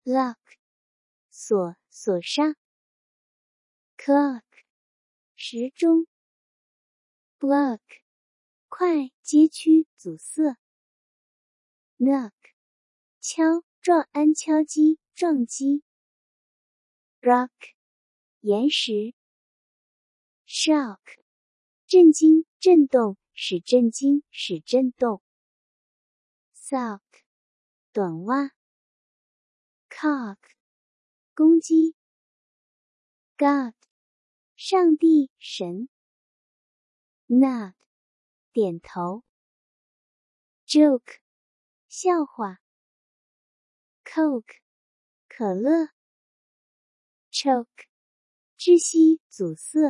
lock 锁上 clock 时钟 block 快街区阻塞 knock 敲撞安敲击撞击 rock 岩石 shock 震惊震动使震惊使震动 sock 短袜 cock 公鸡 God 上帝神 nod 点头 joke 笑话 coke 可乐 choke 窒息阻塞